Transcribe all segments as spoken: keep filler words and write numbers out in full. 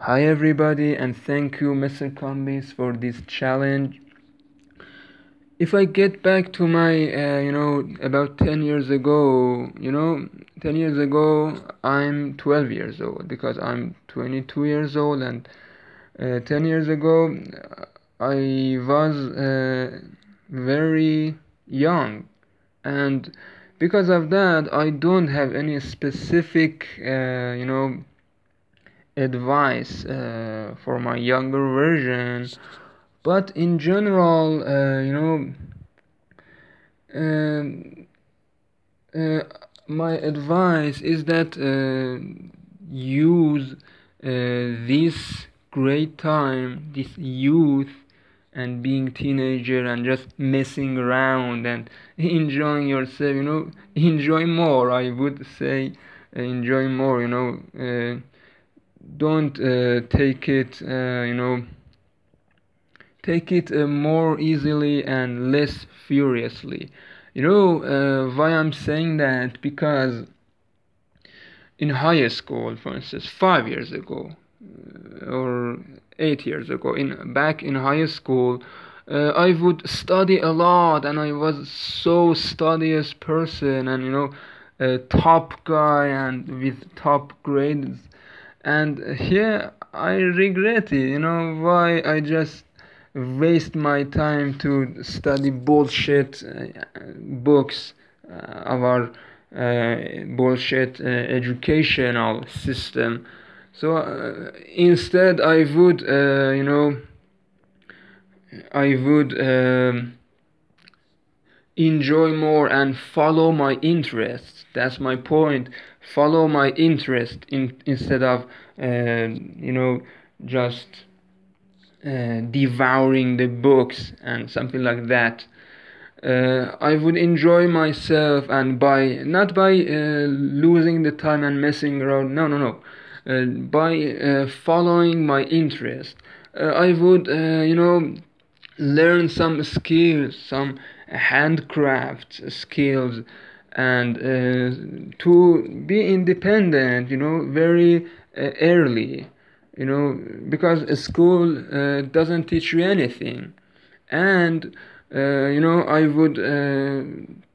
Hi everybody, and thank you mister Combis for this challenge. If I get back to my, uh, you know, about ten years ago, you know, ten years ago, I'm twelve years old because I'm twenty-two years old, and uh, ten years ago, I was uh, very young, and because of that, I don't have any specific, uh, you know, advice uh, for my younger version, but in general, uh, you know, um, uh, my advice is that uh, use uh, this great time, this youth, and being teenager and just messing around and enjoying yourself. You know, enjoy more. I would say, uh, enjoy more. You know. Uh, don't uh, take it uh, you know take it uh, more easily and less furiously. You know uh, why I'm saying that? Because in high school, for instance, five years ago uh, or eight years ago, in back in high school, uh, I would study a lot, and I was so studious person, and you know, a top guy and with top grades. And here I regret it. You know why I just waste my time to study bullshit uh, books uh, of our uh, bullshit uh, educational system. So uh, instead, I would, uh, you know, I would um, enjoy more and follow my interests. That's my point. Follow my interest in, instead of, uh, you know, just uh, devouring the books and something like that. Uh, I would enjoy myself, and by not by uh, losing the time and messing around. No, no, no. Uh, by uh, following my interest, uh, I would, uh, you know, learn some skills, some handcraft skills, and uh, to be independent. You know, very uh, early. You know, because school uh, doesn't teach you anything, and uh, you know I would uh,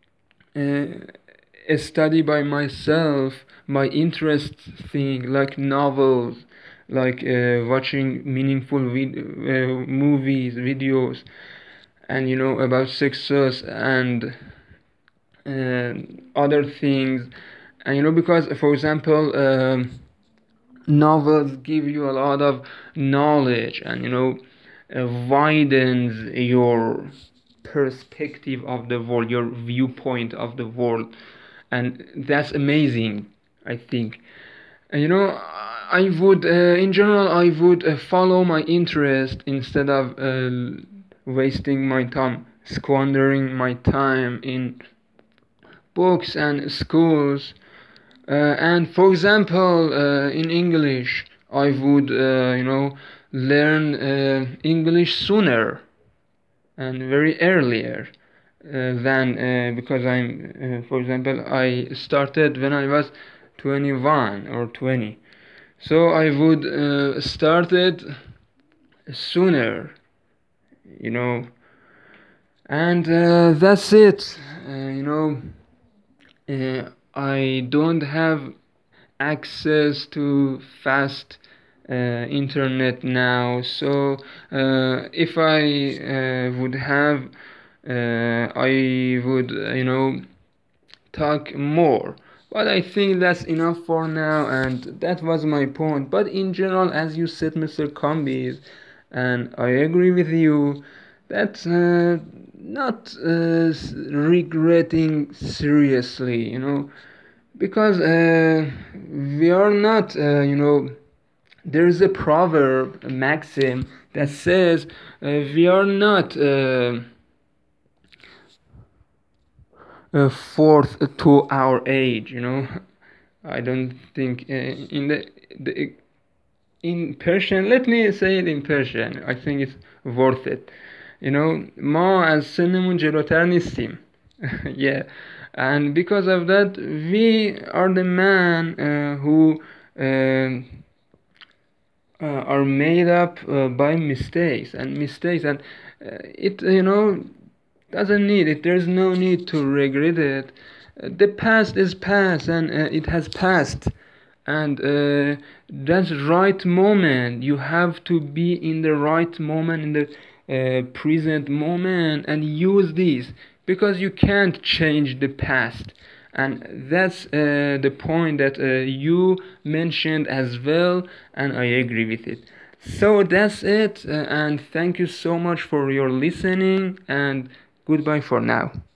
uh, study by myself my interest thing, like novels, like uh, watching meaningful vid- uh, movies, videos, and you know about success and uh, other things. And you know because for example um, novels give you a lot of knowledge, and you know uh, widens your perspective of the world, your viewpoint of the world, and that's amazing, I think. And you know I would uh, in general I would uh, follow my interest instead of uh, wasting my time, squandering my time in books and schools. Uh, and for example, uh, in English, I would, uh, you know, learn uh, English sooner and very earlier uh, than uh, because I'm, uh, for example, I started when I was twenty-one or twenty. So I would uh, started sooner, you know, and uh, that's it. Uh, you know, uh, I don't have access to fast uh, internet now, so uh, if I uh, would have uh, I would uh, you know talk more, but I think that's enough for now, and that was my point. But in general, as you said, Mr. Combis, and I agree with you, that's uh, not uh, regretting seriously, you know because uh, we are not, uh, you know, there is a proverb, a maxim that says uh, we are not uh, uh, fourth to our age. You know, I don't think uh, in the, the in Persian. Let me say it in Persian. I think it's worth it. You know, ما از سنمون جلوتر نیستیم. Yeah, and because of that, we are the man uh, who uh, uh, are made up uh, by mistakes and mistakes and uh, it you know doesn't need it. There's no need to regret it. Uh, the past is past, and uh, it has passed, and uh, that's right moment. You have to be in the right moment, in the uh, present moment, and use this, because you can't change the past. And that's uh, the point that uh, you mentioned as well, and I agree with it. So that's it, uh, and thank you so much for your listening, and goodbye for now.